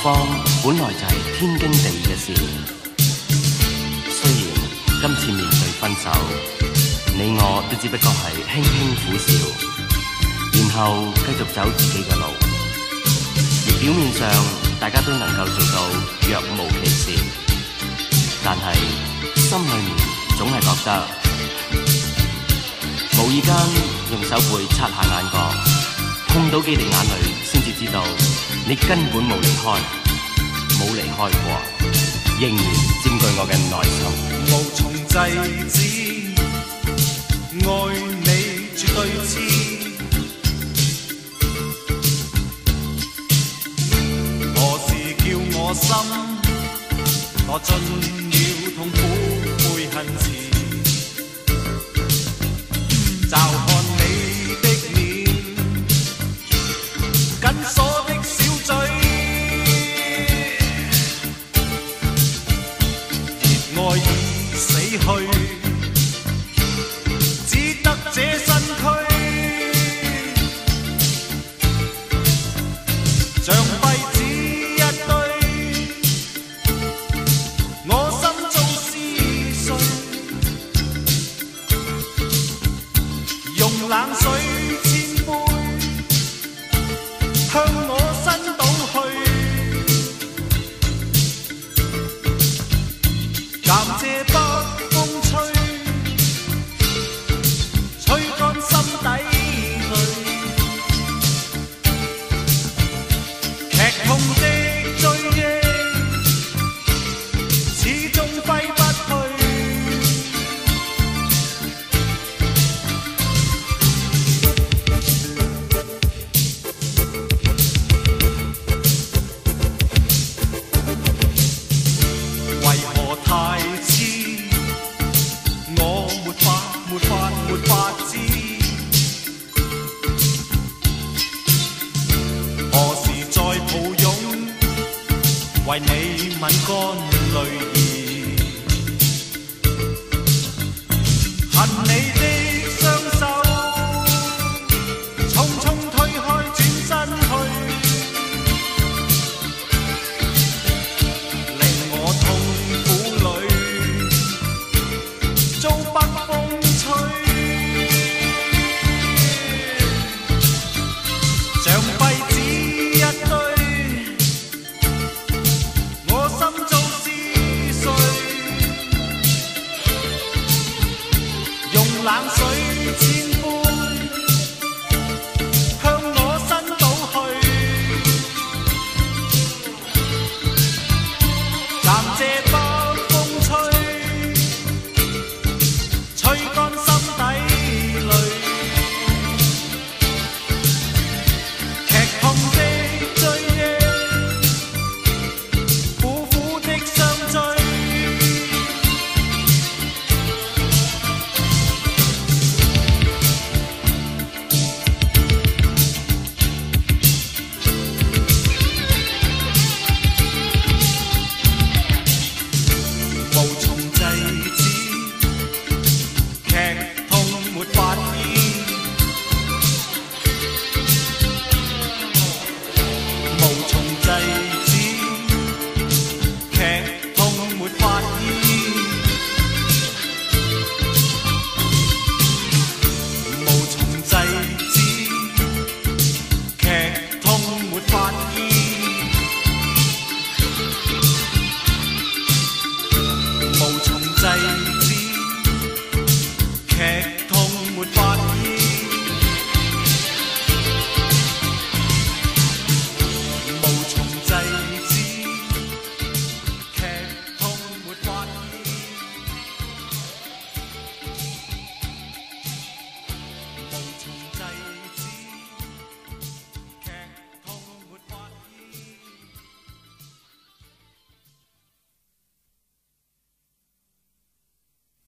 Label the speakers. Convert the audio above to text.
Speaker 1: 方本來就係天經地義嘅事。雖然今次面對分手，你我都只不過係輕輕苦笑，然後繼續走自己嘅路。而表面上大家都能夠做到若無其事，但係心裏面總係覺得，無意間用手背擦下眼角，碰到幾滴眼淚，先至知道你根本冇離開，冇離開過，仍然佔據我嘅內心。
Speaker 2: 無從制止，愛你絕對痴。何時叫我心墮進了痛苦悔恨池？驟看你的臉，緊鎖的小嘴，熱愛已死去，只得這身軀，像廢紙一堆，我心中撕碎，用冷水千杯，向我身倒去，感謝北風吹，吹乾心底淚，劇痛的追憶，始終揮不去。為何太痴？我沒法知。何時再抱擁？為你吻乾淚。